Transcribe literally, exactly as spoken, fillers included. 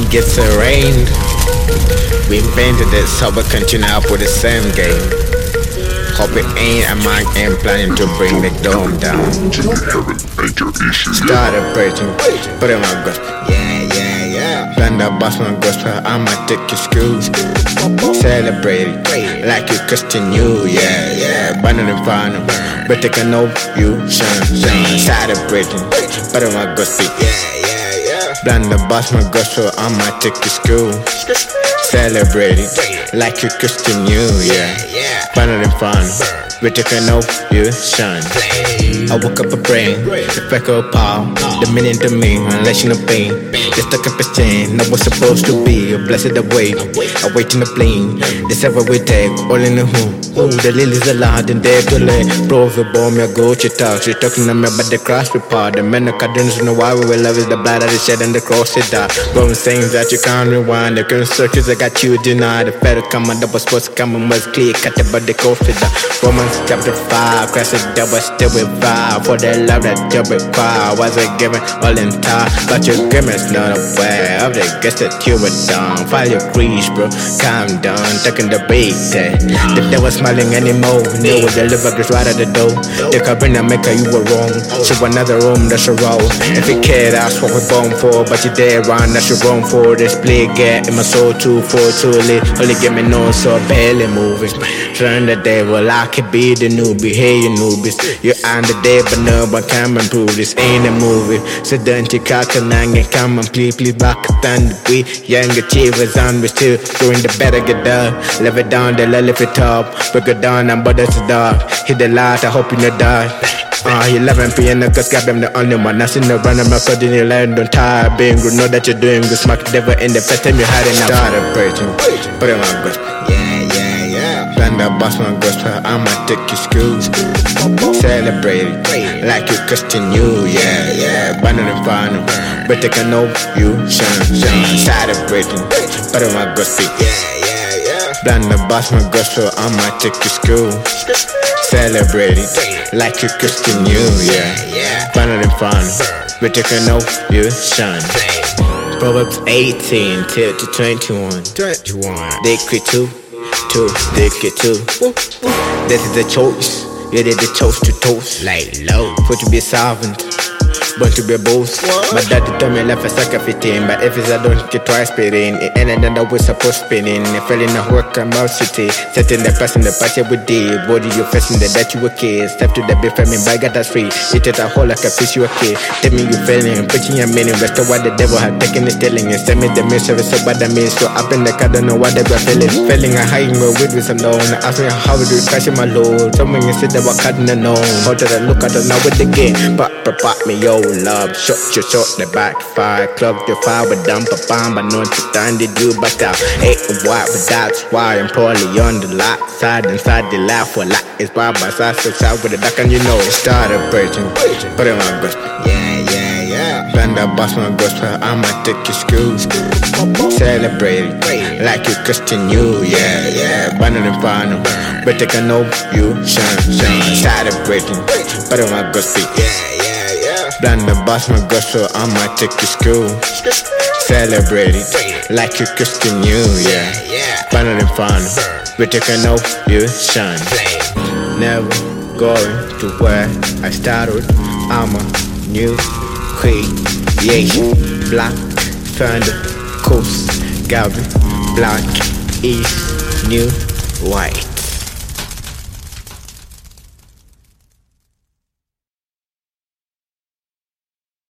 gets arraigned. We invented it, so we continue up with the same game. Hope it ain't a man ain't planning to bring the dome down. Started preaching, put in my gospel. Yeah, yeah, yeah. Plan the boss my gospel, I'ma take your schools. Celebrate it like you Christian New, yeah, yeah. Banner in front of but they can know you, shine, shine. Started preaching, put in my gospel. Yeah, yeah, yeah. Plan the boss my gospel, I'ma take your school. Celebrate it like you Christian New, yeah. Banner in front but they can know you shine. I woke up a brain, the freckle palm, the meaning to me, unless you know pain. They stuck up a chain, not what's supposed to be. A blessed away, I wait in the plane. This ever we take, all in the home. Oh, the lilies are loud and they're to lay. Bro, the bomb, your go, she talks. She talking to me about the cross report. The men of cadence know why we will love is the blood of the shed and the cross it down. Bro, saying that you can't rewind. The current searches I got you denied. The federal command that was supposed to come and was clear. Cut the body, go fit down. Romans chapter five, Christ said that was still with five. For the love that you require was a given all in time. But your agreement's not aware of the guess that you were done. File your grease, bro, calm down, taking the bait. The devil smiling anymore. Knew with the liver gets right at the door. The cabinet maker, you were wrong. So another room, that's a roll. If you care, that's what we're born for. But you dead wrong, that's your wrong for. This play get in my soul too for too late. Only get me known, so barely moving. Turn the devil, I could be the newbie. Hey, you newbies, you're on the day, but no one can improve. This ain't a movie. So don't you cock and come and please, please back up and we young achievers on we still doing the better get done. Live it down, the lift it up. Break it down and but it's dark. Hit the light, I hope you not die. Ah, uh, eleven p m cause God, I'm the only one. I seen the run of my code in your land, don't tire being good. Know that you're doing good, smack the devil in the first time you had it now. Started preaching, put in my gospel. Yeah, yeah, yeah. Plan the boss my gospel, I'ma take your schools. Celebrate it like you Christian New, yeah, yeah. Banner in front of but they can know you shine, shine. Started preaching, put in my gospel. Yeah, yeah, yeah. Plan the boss my gospel, I'ma take your school. Celebrate it like you Christian New, yeah. Banner in front but they can know you shine. Proverbs eighteen till to twenty-one. twenty-one. They quit two, two, they quit two. This is the choice. You did the toast to toast. Like low. For to be a servant, but to be a boss. My daddy told me life is like a fifteen, but if it's I don't get twice spitting. It ended and I was supposed spinning. I fell in a work I'm out city. Setting the person the party with the body you facing the that you were kid. Step to the big family, but I got that free. Eat it a whole like a fish you a kid. Tell me you failing, preaching your meaning. Rest of what the devil had taken is telling. And send me the mission so bad I mean. So up in the car, don't know what they were feeling. Feeling I hiding my with with alone. Ask me how we do crashing my load. Someone you said that what cutting the known. How did I look at it now with the game? But pop me yo love. Shot you shot the backfire. Club the fire but dump a bomb. But no to stand it you back out. Ain't white but that's why I'm probably on the lot. Side inside the laugh for lot. It's by my side so side with the duck and you know. Started preaching, put in my gospel. Yeah, yeah, yeah. Plan the boss my gospel, I'ma take your schools. Celebrate it like you Christian New, yeah, yeah. Banner in front of but they can know you shine, shine. Started preaching, put in my gospel. Yeah, yeah, yeah. Plan the boss my gospel, I'ma take your school. Celebrate it like you Christian New, yeah. Banner in front but they can know you shine. Never going to where I started. I'm a new creation. Black Thunder Coast Gavin Black is new white.